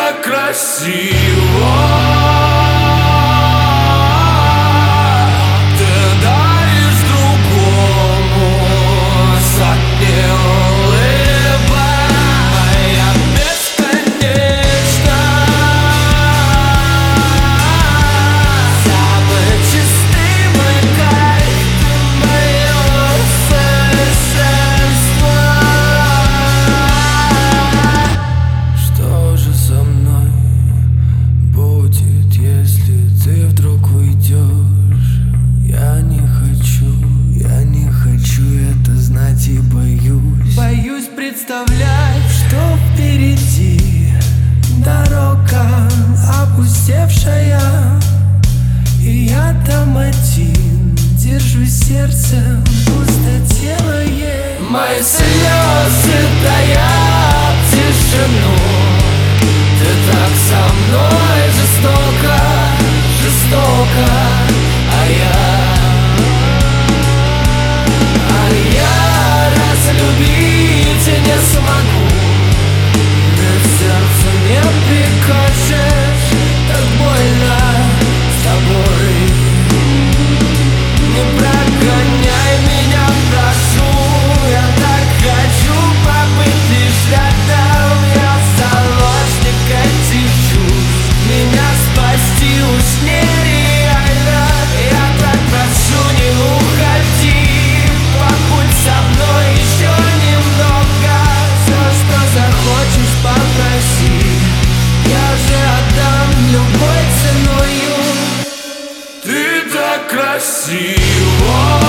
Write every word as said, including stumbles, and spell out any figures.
так красива. И боюсь, боюсь представлять, что впереди дорога опустевшая, и я там один держу сердце в пустотелое. Мои слезы таят тишину. Ты так со мной жестоко, жестоко, а я любить не смогу. Ты в сердце не прикажешь, так больно с тобой. Не прогоняй меня, прошу. Я так хочу побыть лишь рядом. Я заложник этих чувств. Меня спасти уж нереально. Я так прошу, не уходи. Побудь со мной еще немного. Все, что захочешь, попроси. Я же отдам любой ценою. Ты так красива.